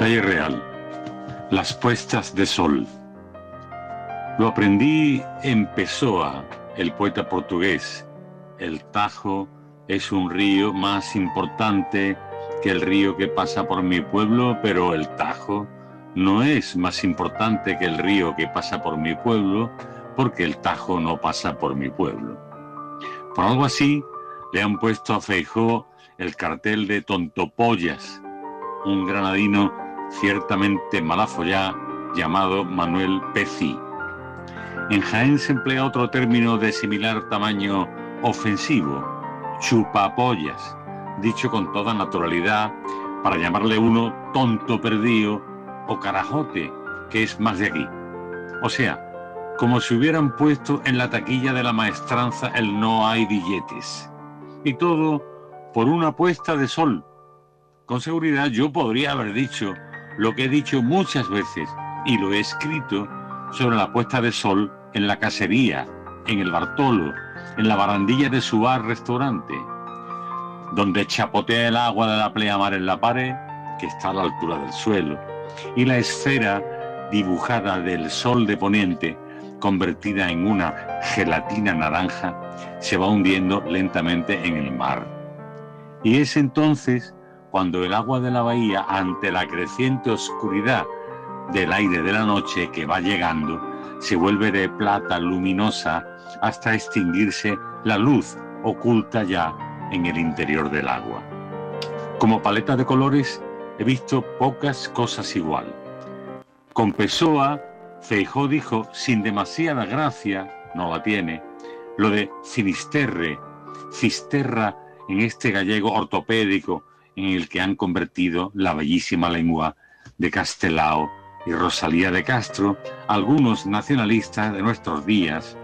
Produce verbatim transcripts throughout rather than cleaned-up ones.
Calle Real, las puestas de sol. Lo aprendí en Pessoa, el poeta portugués. El Tajo es un río más importante que el río que pasa por mi pueblo, pero el Tajo no es más importante que el río que pasa por mi pueblo, porque el Tajo no pasa por mi pueblo. Por algo así, le han puesto a Feijóo el cartel de tontopollas, un granadino ciertamente malafollá llamado Manuel Pecí. En Jaén se emplea otro término de similar tamaño ofensivo, chupapollas, dicho con toda naturalidad para llamarle uno tonto perdido o carajote, que es más de aquí. O sea, como si hubieran puesto en la taquilla de la maestranza el no hay billetes. Y todo por una puesta de sol. Con seguridad yo podría haber dicho lo que he dicho muchas veces, y lo he escrito, sobre la puesta de sol en la casería, en el Bartolo, en la barandilla de su bar-restaurante, donde chapotea el agua de la pleamar en la pared, que está a la altura del suelo, y la esfera dibujada del sol de poniente, convertida en una gelatina naranja, se va hundiendo lentamente en el mar. Y es entonces cuando el agua de la bahía, ante la creciente oscuridad del aire de la noche que va llegando, se vuelve de plata luminosa hasta extinguirse la luz oculta ya en el interior del agua. Como paleta de colores he visto pocas cosas igual. Con Pessoa, Feijóo dijo sin demasiada gracia, no la tiene, lo de Finisterre, Fisterra en este gallego ortopédico en el que han convertido la bellísima lengua de Castelao y Rosalía de Castro, algunos nacionalistas de nuestros días,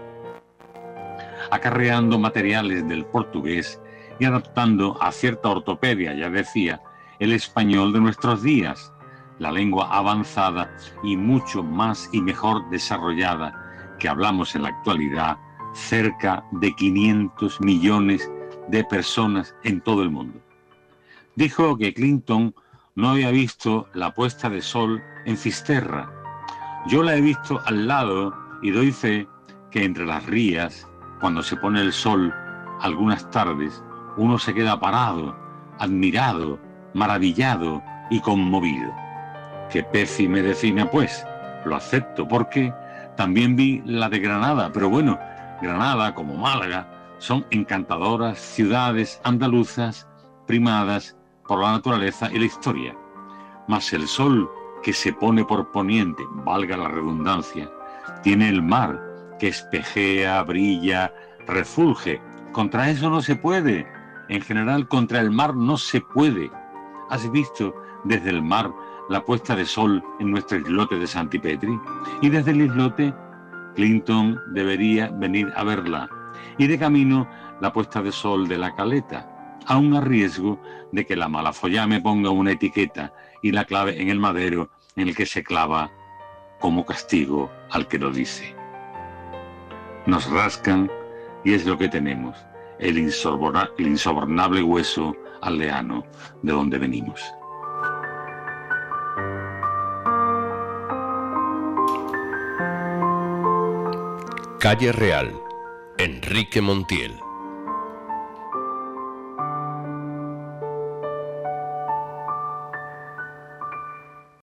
acarreando materiales del portugués y adaptando a cierta ortopedia, ya decía, el español de nuestros días, la lengua avanzada y mucho más y mejor desarrollada que hablamos en la actualidad cerca de quinientos millones de personas en todo el mundo. Dijo que Clinton no había visto la puesta de sol en Fisterra. Yo la he visto al lado y doy fe que entre las rías, cuando se pone el sol, algunas tardes, uno se queda parado, admirado, maravillado y conmovido. ¿Qué Pecí me define, pues? Lo acepto, porque también vi la de Granada, pero bueno, Granada, como Málaga, son encantadoras ciudades andaluzas primadas por la naturaleza y la historia. Mas el sol que se pone por poniente, valga la redundancia, tiene el mar que espejea, brilla, refulge. Contra eso no se puede. En general, contra el mar no se puede. ¿Has visto desde el mar la puesta de sol en nuestro islote de Santipetri? Y desde el islote, Clinton debería venir a verla. Y de camino, la puesta de sol de la Caleta, aun a riesgo de que la malafollá me ponga una etiqueta y la clave en el madero en el que se clava como castigo al que lo dice. Nos rascan y es lo que tenemos, el, insoborna, el insobornable hueso aldeano de donde venimos. Calle Real, Enrique Montiel.